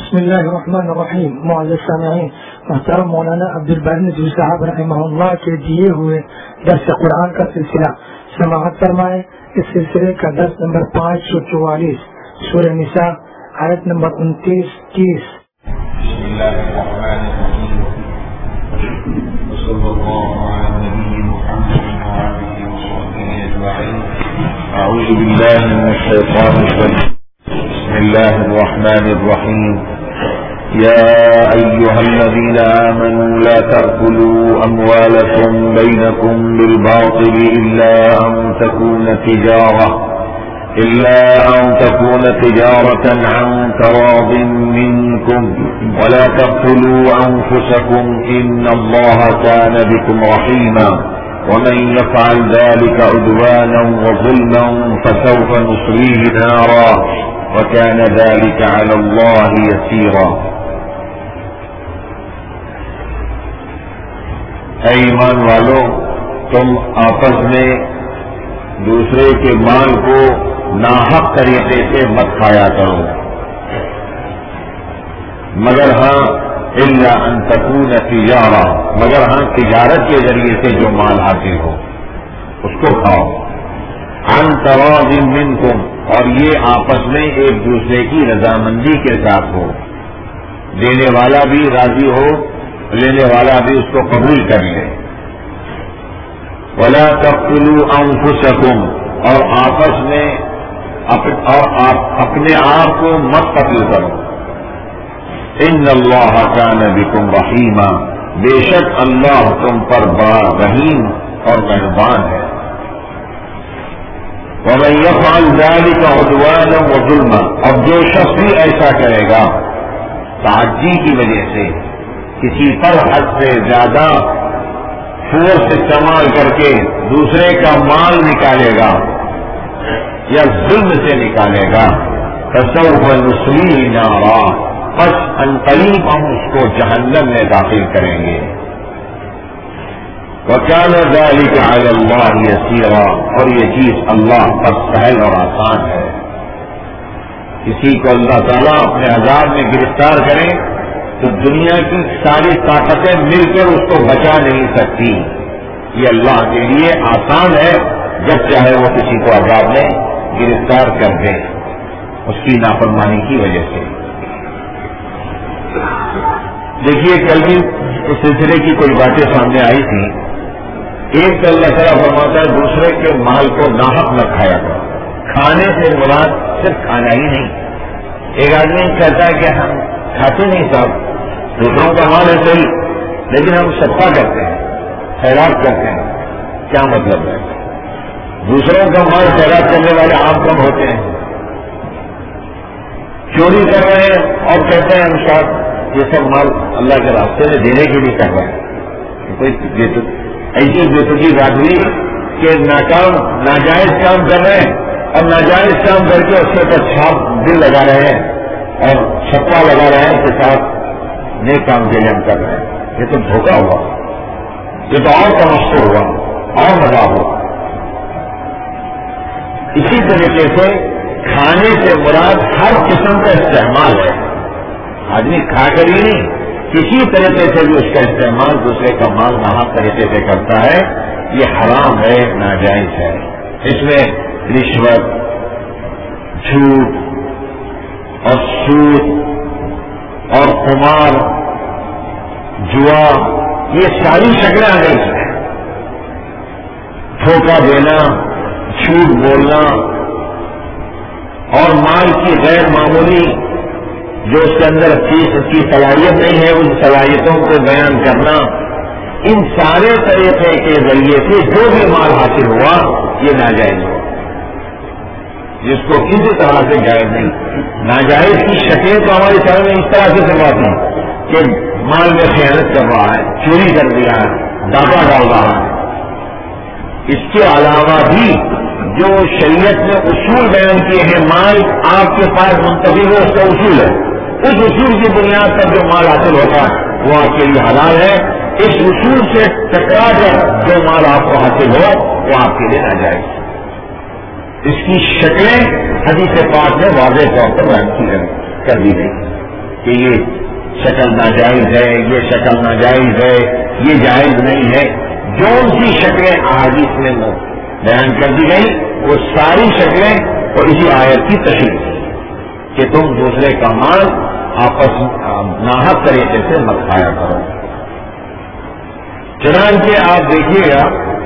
بسم اللہ الرحمن الرحیم. معزز سامعین، محترم مولانا عبدالباری ندوی صاحب رحمہ اللہ کے دیے ہوئے درس قرآن کا سلسلہ سماعت فرمائے. اس سلسلے کا درس نمبر 544 سورہ نساء آیت نمبر 29-30. بسم اللہ الرحمن الرحیم. صلی اللہ علی نبی محمد وعلى وصحبه اجمعین. اعوذ باللہ من الشیطان الرجیم. بسم الله الرحمن الرحيم. يا أيها الذين آمنوا لا تأكلوا أموالكم بينكم بالباطل إلا أن تكون تجارة عن تراض منكم ولا تقتلوا أنفسكم إن الله كان بكم رحيما ومن يفعل ذلك عدوانا وظلما فسوف نصليه نارا وَكَانَ ذَلِكَ عَلَى اللَّهِ يَسِيرًا. اے ایمان والو، تم آپس میں دوسرے کے مال کو ناحق طریقے سے مت کھایا کرو، مگر ہاں الا ان تکون تجارہ، مگر ہاں تجارت کے ذریعے سے جو مال حاصل ہو اس کو کھاؤ. عن تراض منکم، اور یہ آپس میں ایک دوسرے کی رضامندی کے ساتھ ہو، دینے والا بھی راضی ہو، لینے والا بھی اس کو قبول کر لے. ولا تقتلوا انفسکم، اور آپس میں اپنے آپ کو مت قتل کرو. ان اللہ کان بکم رحیما، بے شک اللہ تم پر بڑا رحیم اور مہربان ہے. وَمَن يَفْعَلْ ذَلِكَ عُدْوَانًا وَظُلْمًا، اور جو شخص بھی ایسا کرے گا تعدی کی وجہ سے، کسی پر حد سے زیادہ فورس استعمال کر کے دوسرے کا مال نکالے گا یا ظلم سے نکالے گا، فَسَوْفَ نُصْلِيهِ نَارًا، پس عنقریب ہم اس کو جہنم میں داخل کریں گے. وَكَانَ ذَلِكَ عَلَى اللَّهِ يَسِيرًا، اور یہ چیز اللہ پر سہل اور آسان ہے. کسی کو اللہ تعالیٰ اپنے عذاب میں گرفتار کرے تو دنیا کی ساری طاقتیں مل کر اس کو بچا نہیں سکتی. یہ اللہ کے لیے آسان ہے، جب چاہے وہ کسی کو عذاب میں گرفتار کر دے اس کی نافرمانی کی وجہ سے. دیکھیے، کل بھی اس سلسلے کی کوئی باتیں سامنے آئی تھی. ایک تو اللہ تعالیٰ فرماتا ہے دوسرے کے مال کو ناحق نہ کھایا کرو. کھانے سے مراد صرف کھانا ہی نہیں. ایک آدمی کہتا ہے کہ ہم کھاتے نہیں صاحب، دوسروں کا مال ہے صحیح، لیکن ہم صدقہ کرتے ہیں، خیرات کرتے ہیں. کیا مطلب ہے؟ دوسروں کا مال خیرات کرنے والے عام کم ہوتے ہیں. چوری کر رہے ہیں اور کہتے ہیں ہم صاحب یہ سب مال اللہ کے راستے میں دینے کے لیے کر رہے ہیں. کوئی ایسی بےتکی بات ہوئی کہ ناجائز کام کر رہے ہیں اور ناجائز کام کر کے اس کے اوپر چھاپ دل لگا رہے ہیں اور چھپا لگا رہے ہیں کے ساتھ نیک کام کے لیے ہم کر رہے ہیں. یہ تو دھوکہ ہوا، یہ تو اور تمسخر ہوا اور مزہ ہوا. اسی طریقے سے کھانے سے مراد ہر قسم کا استعمال ہے. آدمی کھا کر ہی نہیں، کسی طریقے سے بھی اس کا استعمال دوسرے کا مال ناحق طریقے سے کرتا ہے، یہ حرام ہے، ناجائز ہے. اس میں رشوت، جھوٹ اور سود اور قمار، جوا، یہ ساری شکلیں آ گئی ہیں. دھوکہ دینا، جھوٹ بولنا اور مال کی غیر معمولی جو اس کے اندر چیز اس کی صلاحیت نہیں ہے، ان صلاحیتوں کو بیان کرنا، ان سارے طریقے کے ذریعے سے جو بھی مال حاصل ہوا یہ ناجائز ہوا، جس کو کسی طرح سے جائز نہیں. ناجائز کی شکلیں تو ہماری سمجھ میں اس طرح سے سمجھاتی ہیں کہ مال میں خیانت کر رہا ہے، چوری کر دیا ہے، ڈاکہ ڈال رہا ہے. اس کے علاوہ بھی جو شریعت نے اصول بیان کیے ہیں، مال آپ کے پاس منتقل ہو اس کا اصول ہے، اس اصول کی بنیاد پر جو مال حاصل ہوتا ہے وہ آپ کے لیے حلال ہے. اس اصول سے ٹکرا کر جو مال آپ کو حاصل ہو وہ آپ کے لیے ناجائز. اس کی شکلیں حدیث پاک میں واضح طور پر بیان کر دی گئی. کہ یہ شکل ناجائز ہے، یہ شکل ناجائز ہے، یہ جائز نہیں ہے. جو سی شکلیں احادیث میں بیان کر دی گئی وہ ساری شکلیں تو اسی آیت کی تشریح کہ تم دوسرے کا مال آپس ناحق طریقے سے مت کھایا کرو. چنانچہ آپ دیکھیے گا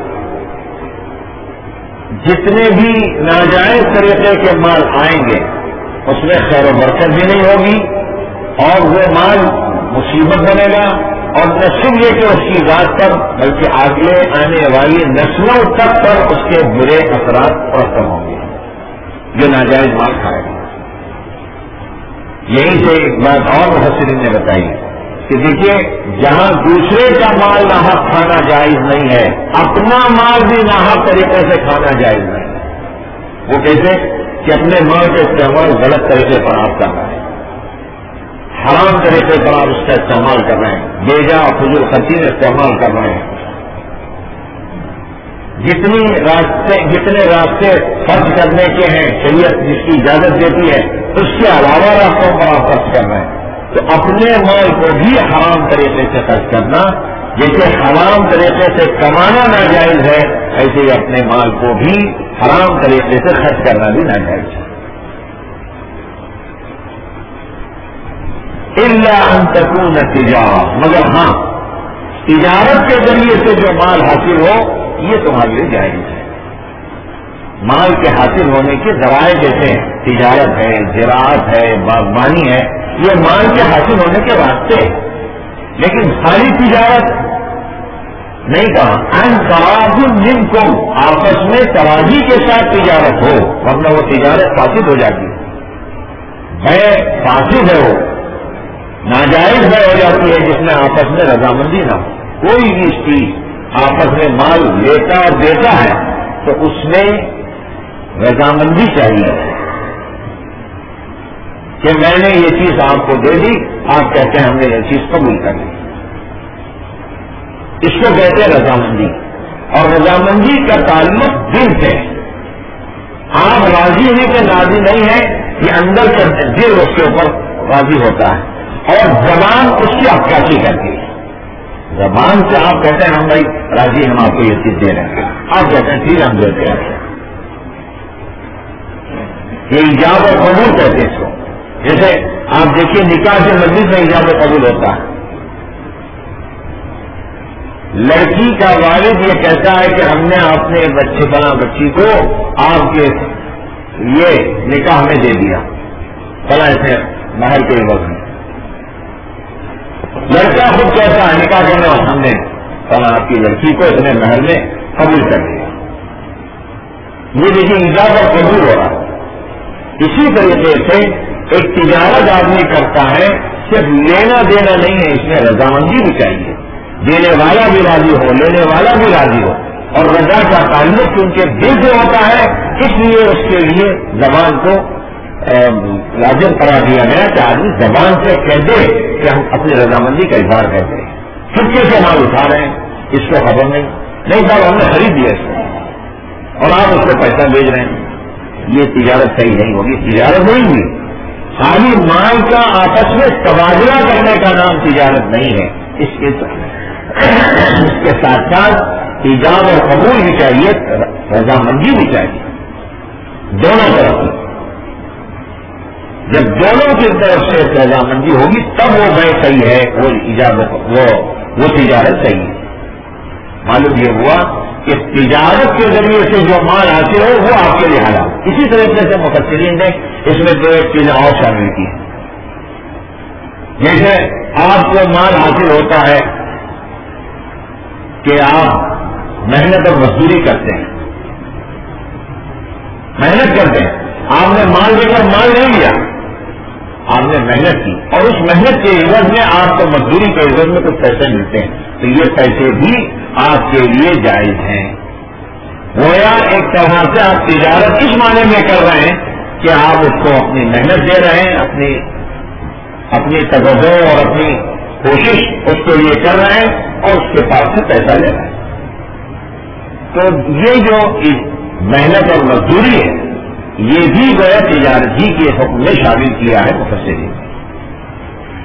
جتنے بھی ناجائز طریقے کے مال آئیں گے اس میں خیر و برکت بھی نہیں ہوگی اور وہ مال مصیبت بنے گا، اور نہ صرف یہ کہ اس کی ذات پر بلکہ آگے آنے والی نسلوں تک پر اس کے برے اثرات مرتب ہوں گے جو ناجائز مال کھائے گا. یہیں سے ایک بات اور مفسرین نے بتائی کہ دیکھیے جہاں دوسرے کا مال ناحق کھانا جائز نہیں ہے، اپنا مال بھی ناحق طریقے سے کھانا جائز نہیں ہے. وہ کیسے کہ اپنے مال کا استعمال غلط طریقے پر آپ کر رہے ہیں، حرام طریقے پر آپ اس کا استعمال کر رہے ہیں، بیجا فضول خرچی میں استعمال کر رہے ہیں. جتنے راستے خرچ کرنے کے ہیں شریعت جس کی اجازت دیتی ہے اس کے علاوہ راستوں پر آپ خرچ کر رہے ہیں. تو اپنے مال کو بھی حرام طریقے سے خرچ کرنا، جیسے حرام طریقے سے کمانا ناجائز ہے ایسے ہی اپنے مال کو بھی حرام طریقے سے خرچ کرنا بھی ناجائز ہے. الا ان تکون تجارہ، مگر ہاں تجارت کے ذریعے سے جو مال حاصل ہو یہ تمہارے لیے جائز ہے. مال کے حاصل ہونے کے ذرائع جیسے تجارت ہے، زراعت ہے، باغبانی ہے، یہ مال کے حاصل ہونے کے راستے ہیں. لیکن ساری تجارت نہیں کہا ان تراضی منکم، آپس میں تراضی کے ساتھ تجارت ہو، ورنہ وہ تجارت فاسد ہو جاتی ہے. بے فاسد ہے، وہ ناجائز بے ہو جاتی ہے جس میں آپس میں رضامندی نہ ہو. کوئی بھی چیز آپس میں مال لیتا اور دیتا ہے تو اس میں رضامندی چاہیے کہ میں نے یہ چیز آپ کو دے دی، آپ کہتے ہیں ہم نے یہ چیز قبول کر لی. اس کو کہتے ہیں رضامندی. اور رضامندی کا تعلق دل سے، آپ راضی ہونے کے راضی نہیں ہے، یہ اندر کا دل اس کے اوپر راضی ہوتا ہے اور زبان اس کی عکاسی کرتی ہے. زبان سے آپ کہتے ہیں ہم بھائی راضی ہم آپ کو یہ چیز دے رہے ہیں، آپ کہتے ہیں ٹھیک ہم دیتے ہیں. یہ ایجاب اور قبول کہتے ہیں اس کو. جیسے آپ دیکھیے نکاح سے مجلس میں ایجاب و قبول ہوتا ہے. لڑکی کا والد یہ کہتا ہے کہ ہم نے اپنے بچے بنا بچی کو آپ کے یہ نکاح میں دے دیا بلا ایسے مہر کے عوض میں. لڑکا خود کہتا ہے نکاح کرنے اور ہم نے بلا آپ کی لڑکی کو اتنے مہر میں قبول کر دیا. یہ دیکھیے ایجاب اور قبول ہو رہا ہے. اسی طریقے سے ایک تجارت آدمی کرتا ہے، صرف لینا دینا نہیں ہے، اس میں رضامندی بھی چاہیے. دینے والا بھی راضی ہو، لینے والا بھی راضی ہو. اور رضا کا تعلق کیونکہ دل سے ہوتا ہے اس لیے اس کے لیے زبان کو لازم قرار دیا گیا کہ آدمی زبان سے کہہ دے کہ ہم اپنی رضامندی کا اظہار کرتے ہیں. چپکے سے مال اٹھا رہے ہیں، اس کو خبر نہیں صاحب ہم نے خرید دیا اس کو اور آپ اس کو پیسہ بھیج رہے ہیں. یہ تجارت صحیح نہیں ہوگی، تجارت نہیں ہوئی. خالی مال کا آپس میں تبادلہ کرنے کا نام تجارت نہیں ہے. اس کے ساتھ ساتھ ایجاب اور قبول بھی چاہیے، رضامندی بھی چاہیے دونوں طرف. جب دونوں کی طرف سے رضامندی ہوگی تب وہ بے صحیح ہے، وہ اجازت وہ تجارت صحیح ہے. معلوم یہ ہوا کہ تجارت کے ذریعے سے جو مال حاصل ہو وہ آپ کے لیے حلال. اسی طریقے سے مفسرین نے اس میں دو ایک چیزیں اور شامل کی. جیسے آپ کو مال حاصل ہوتا ہے کہ آپ محنت اور مزدوری کرتے ہیں، محنت کرتے ہیں. آپ نے مال دے کر مال نہیں لیا، آپ نے محنت کی اور اس محنت کے عوض میں آپ کو مزدوری کے عوض میں کچھ پیسے ملتے ہیں تو یہ پیسے بھی آپ کے لیے جائز ہیں. گویا ایک طرح سے آپ تجارت اس معنی میں کر رہے ہیں کہ آپ اس کو اپنی محنت دے رہے ہیں، اپنی تجربے اور اپنی کوشش اس کے لیے کر رہے ہیں اور اس کے پاس سے پیسہ لے رہے ہیں. تو یہ جو محنت اور مزدوری ہے یہ بھی گویا تجارت ہی کے حکم میں شامل کیا ہے مفسرین.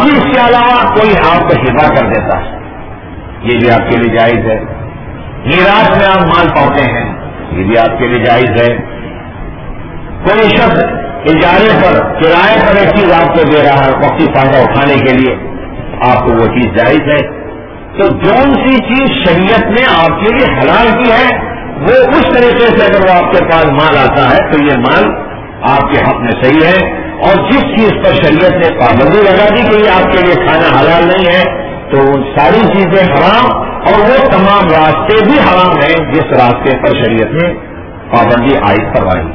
بھی اس کے علاوہ کوئی آپ کو ہبا کر دیتا ہے، یہ بھی آپ کے لیے جائز ہے۔ میراث میں آپ مال پاتے ہیں، یہ بھی آپ کے لیے جائز ہے۔ کوئی شخص اجارے پر کرائے پر ایک چیز آپ کو دے رہا ہے وقتی فائدہ اٹھانے کے لیے، آپ کو وہ چیز جائز ہے۔ تو جون سی چیز شریعت نے آپ کے لیے حلال کی ہے وہ اس طریقے سے اگر وہ آپ کے پاس مال آتا ہے تو یہ مال آپ کے حق میں صحیح ہے، اور جس چیز پر شریعت نے پابندی لگا دی کہ یہ آپ کے لیے کھانا حلال نہیں ہے تو ان ساری چیزیں حرام، اور وہ تمام راستے بھی حرام ہیں جس راستے پر شریعت نے پابندی عائد کروائی۔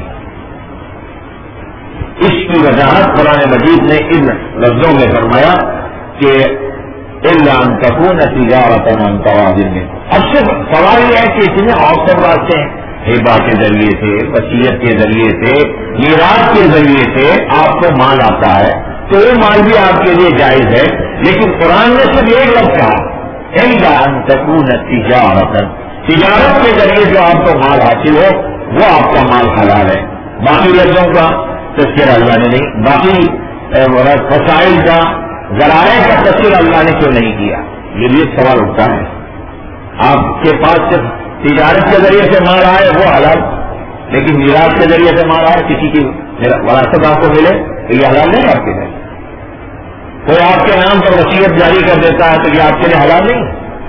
اس کی وجاہت قرآن مجید نے ان لفظوں میں فرمایا کہ الا ان تكون تجارة عن تراض منكم۔ اب صرف سوال یہ ہے کہ اتنے اور سب راستے ہیں، ہبا کے ذریعے سے، وصیت کے ذریعے سے، میراث کے ذریعے سے آپ کو مال آتا ہے تو وہ مال بھی آپ کے لیے جائز ہے، لیکن قرآن نے صرف ایک لفظ کہا الا ان تكون تجارة، تجارت کے ذریعے جو آپ کو مال حاصل ہو وہ آپ کا مال حلال ہے۔ باقی لفظوں کا تذکرہ اللہ نے نہیں، باقی وسائل کا، ذرائع کا تذکرہ اللہ نے کیوں نہیں کیا؟ یہ بھی ایک سوال اٹھتا ہے۔ آپ کے پاس صرف تجارت کے ذریعے سے مال آئے وہ حلال، لیکن میراث کے ذریعے سے مال آئے، کسی کی وراثت آپ کو ملے تو یہ حلال نہیں آپ کے لیے۔ کوئی آپ کے نام پر وصیت جاری کر دیتا ہے تو یہ آپ کے لیے حلال نہیں۔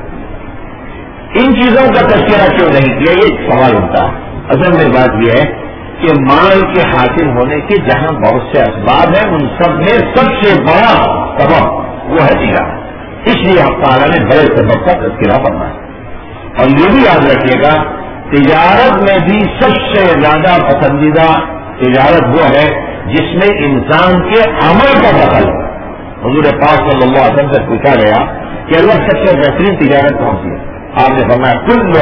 ان چیزوں کا تذکرہ کیوں نہیں کیا؟ یہ سوال اٹھتا ہے۔ اصل میں بات یہ ہے کہ مال کے حاصل ہونے کے جہاں بہت سے اسباب ہیں ان سب میں سب سے بڑا سبب وہ ہے تجارت، اس لیے اللہ تعالیٰ نے بڑے سبب کا تذکرہ کرنا ہے۔ اور یہ بھی یاد رکھیے گا تجارت میں بھی سب سے زیادہ پسندیدہ تجارت وہ ہے جس میں انسان کے عمل کا دخل ہے۔ حضور پاک صلی اللہ علیہ وسلم سے پوچھا گیا کہ اللہ سب سے بہترین تجارت کون سی ہے؟ آپ نے فرمایا کل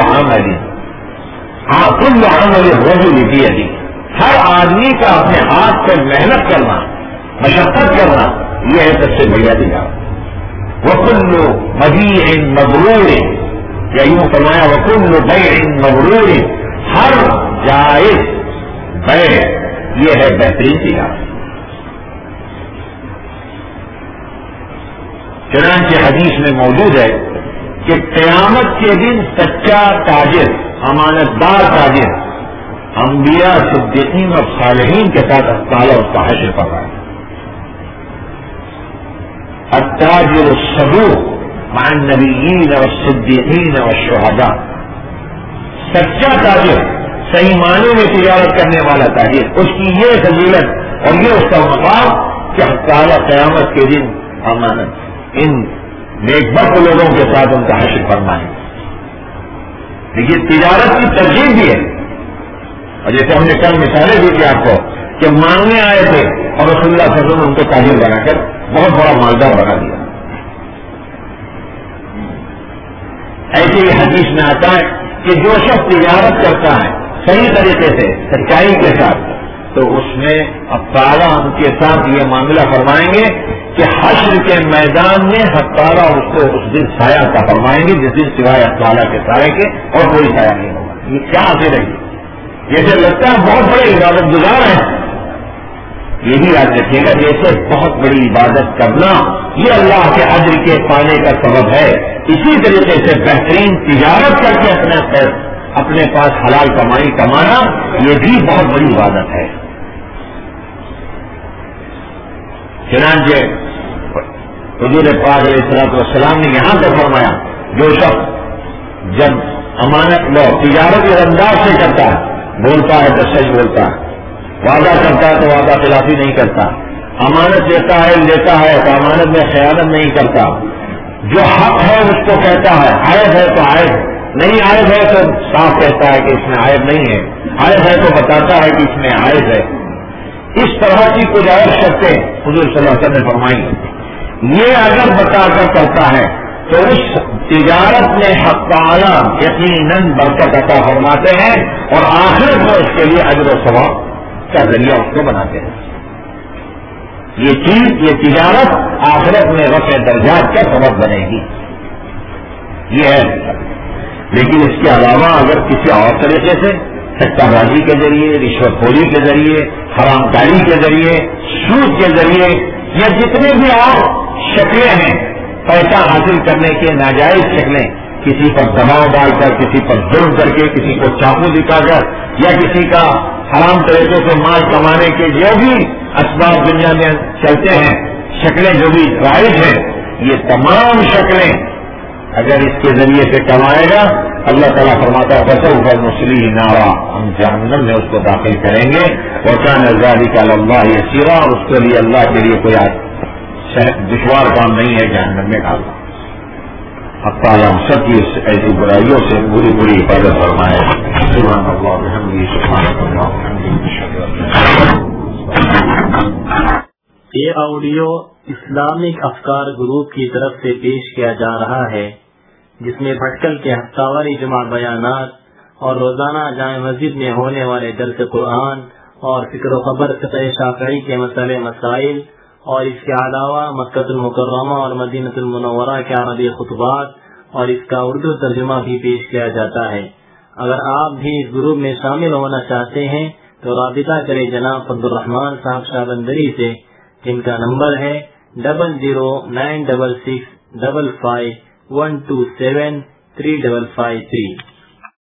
عمل الرجل بیدہ، ہر آدمی کا اپنے ہاتھ سے محنت کرنا، مشقت کرنا، یہ ہے سب سے بڑھیا تجارت۔ وَكُلُّ بَيْعٍ مَبْرُورٍ، یا یوں فرمایا وَكُلُّ بَيْعٍ مَبْرُورٍ، ہر جائز بیع یہ ہے بہترین تجارت۔ چنانچہ حدیث میں موجود ہے کہ قیامت کے دن سچا تاجر، امانت دار تاجر انبیاء، صدیقین اور صالحین کے ساتھ تعالیٰ اس کا حشر کر رہا ہے۔ التاجر الصدوق مع النبیین والصدیقین والشہداء، سچا تاجر، صحیح معنی میں تجارت کرنے والا تاجر، اس کی یہ فضیلت اور یہ اس کا مقام کہ تعالیٰ قیامت کے دن امانت ان نیک بخت لوگوں کے ساتھ ان کا حشر فرمائے۔ لیکن تجارت کی ترجیح بھی ہے، اور جیسے ہم نے کل مثالیں دی تھی آپ کو کہ مانگنے آئے تھے اور رسول اللہ صلی اللہ علیہ وسلم نے ان کو تاجر بنا کر بہت بڑا مالدار بنا دیا۔ ایسے ہی حدیث میں آتا ہے کہ جو شخص تجارت کرتا ہے صحیح طریقے سے سچائی کے ساتھ تو اس میں اب تعالیٰ ان کے ساتھ یہ معاملہ فرمائیں گے کہ حشر کے میدان میں حق تعالیٰ اس کو اس دن سایہ عطا فرمائیں گے جس دن سوائے حق تعالیٰ کے سائے کے اور کوئی سایہ نہیں ہوگا۔ یہ کیا آتے رہے گی؟ جیسے لگتا ہے بہت بڑے عبادت گزار ہیں، یہ بھی یاد رکھیے گا جیسے بہت بڑی عبادت کرنا یہ اللہ کے اجر کے پانے کا سبب ہے، اسی طریقے سے بہترین تجارت کر کے اپنے پاس حلال کمائی کمانا یہ بھی بہت بڑی عبادت ہے۔ چنانچہ حضور پاک علیہ الصلوۃ والسلام نے یہاں پر فرمایا جو شخص جب امانت لو تجارت اس انداز سے کرتا ہے، بولتا ہے تو سچ بولتا ہے، وعدہ کرتا ہے تو وعدہ خلافی نہیں کرتا، امانت لیتا ہے تو امانت میں خیانت نہیں کرتا، جو حق ہے اس کو کہتا ہے، عائب ہے تو عائب، نہیں عائب ہے تو صاف کہتا ہے کہ اس میں عائب نہیں ہے، عائب ہے تو بتاتا ہے کہ اس میں عائب ہے۔ اس طرح کی کچھ اور شرطیں حضور صلی اللہ علیہ وسلم نے فرمائی، یہ اگر بتا کر کرتا ہے تو اس تجارت میں حق تعالیٰ یقیناً برکت عطا فرماتے ہیں اور آخرت میں اس کے لیے اجر و ثواب کا ذریعہ اس کو بناتے ہیں۔ یہ تجارت آخرت میں رفع درجات کا سبب بنے گی، یہ ہے۔ لیکن اس کے علاوہ اگر کسی اور طریقے سے سٹہ بازی کے ذریعے، رشوت خوری کے ذریعے، حرام کاری کے ذریعے، سود کے ذریعے یا جتنے بھی اور شکلیں ہیں پیسہ حاصل کرنے کے ناجائز شکلیں، کسی پر دباؤ ڈال کر، کسی پر ظلم کر کے، کسی کو چاقو دکھا کر، یا کسی کا حرام طریقے سے مال کمانے کے جو بھی اسباب دنیا میں چلتے ہیں، شکلیں جو بھی رائج ہیں، یہ تمام شکلیں اگر اس کے ذریعے سے کمائے گا، اللہ تعالیٰ فرماتا ہے فَسَوْفَ نُصْلِيهِ نَارًا، ہم جہنم میں اس کو داخل کریں گے، وَكَانَ ذَلِكَ عَلَى اللَّهِ يَسِيرًا، اور اس کے لیے اللہ کے لیے کوئی دشوار کام نہیں ہے جہنم میں ڈالنا۔ اب تعالیٰ ہم سب کی ایسی برائیوں سے پوری پوری حفاظت فرمائے۔ سبحان اللہ وبحمدہ، سبحانک اللہم وبحمدک۔ یہ آڈیو اسلامک افکار گروپ کی طرف سے پیش کیا جا رہا ہے، جس میں بھٹکل کے ہفتہ واری جمعہ بیانات اور روزانہ جامع مسجد میں ہونے والے درس قرآن اور فکر و خبر فقہ شافعی کے مسئلے مسائل، اور اس کے علاوہ مکہ المکرمہ اور مدینہ المنورہ کے عربی خطبات اور اس کا اردو ترجمہ بھی پیش کیا جاتا ہے۔ اگر آپ بھی اس گروپ میں شامل ہونا چاہتے ہیں تو رابطہ کریں جناب عبدالرحمان صاحب شاہ بندری سے، جن کا نمبر ہے 009665512735553۔